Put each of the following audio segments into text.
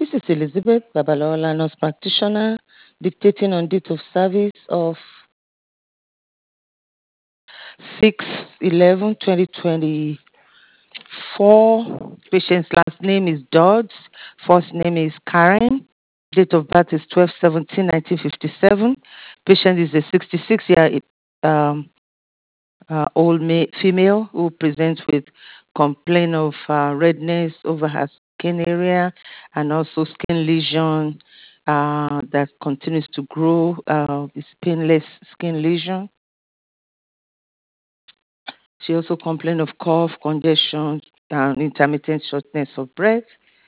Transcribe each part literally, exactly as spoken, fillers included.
This is Elizabeth Babalola, nurse practitioner, dictating on date of service of six eleven twenty twenty four. Patient's last name is Dodds. First name is Karen. Date of birth is twelve seventeen nineteen fifty seven. Patient is a sixty-six year um, uh, old ma- female who presents with complaint of uh, redness over her skin area and also skin lesion uh, that continues to grow. Uh, it's painless skin lesion. She also complained of cough, congestion, and intermittent shortness of breath.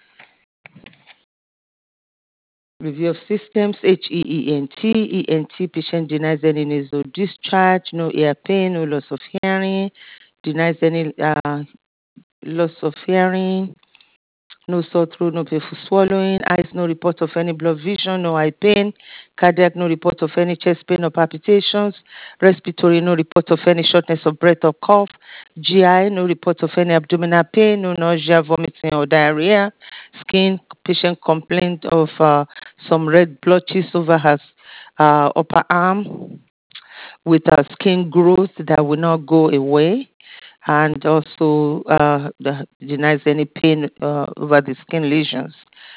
Review of systems, H E E N T. E N T patient denies any nasal discharge, no ear pain, no loss of hearing, denies any uh, loss of hearing, no sore throat, no painful swallowing, eyes, no report of any blood vision, no eye pain, cardiac, no report of any chest pain or palpitations, respiratory, no report of any shortness of breath or cough, G I, no report of any abdominal pain, no nausea, vomiting or diarrhea, skin, patient complained of uh, some red blotches over her uh, upper arm with uh, skin growth that will not go away and also uh, the, denies any pain uh, over the skin lesions.